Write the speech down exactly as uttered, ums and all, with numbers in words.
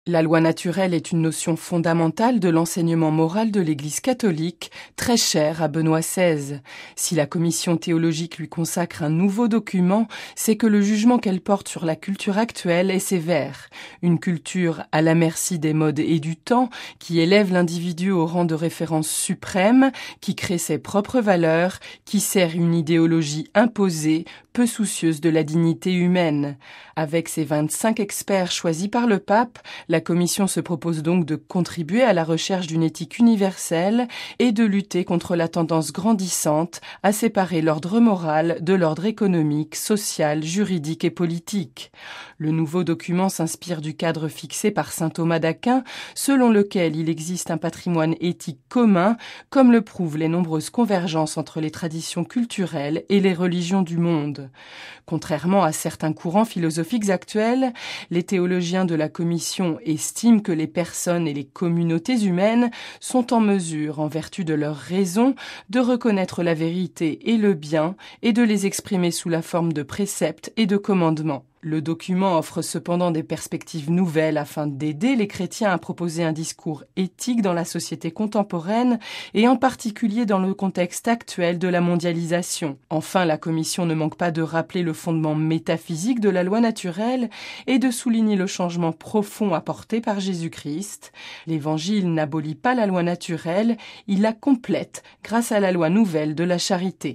La loi naturelle est une notion fondamentale de l'enseignement moral de l'Église catholique, très chère à Benoît seize. Si la commission théologique lui consacre un nouveau document, c'est que le jugement qu'elle porte sur la culture actuelle est sévère. Une culture à la merci des modes et du temps, qui élève l'individu au rang de référence suprême, qui crée ses propres valeurs, qui sert une idéologie imposée, peu soucieuse de la dignité humaine. Avec ses vingt-cinq experts choisis par le pape, la Commission se propose donc de contribuer à la recherche d'une éthique universelle et de lutter contre la tendance grandissante à séparer l'ordre moral de l'ordre économique, social, juridique et politique. Le nouveau document s'inspire du cadre fixé par saint Thomas d'Aquin, selon lequel il existe un patrimoine éthique commun, comme le prouvent les nombreuses convergences entre les traditions culturelles et les religions du monde. Contrairement à certains courants philosophiques actuels, les théologiens de la Commission estiment que les personnes et les communautés humaines sont en mesure, en vertu de leur raison, de reconnaître la vérité et le bien et de les exprimer sous la forme de préceptes et de commandements. Le document offre cependant des perspectives nouvelles afin d'aider les chrétiens à proposer un discours éthique dans la société contemporaine et en particulier dans le contexte actuel de la mondialisation. Enfin, la Commission ne manque pas de rappeler le fondement métaphysique de la loi naturelle et de souligner le changement profond apporté par Jésus-Christ. L'Évangile n'abolit pas la loi naturelle, il la complète grâce à la loi nouvelle de la charité.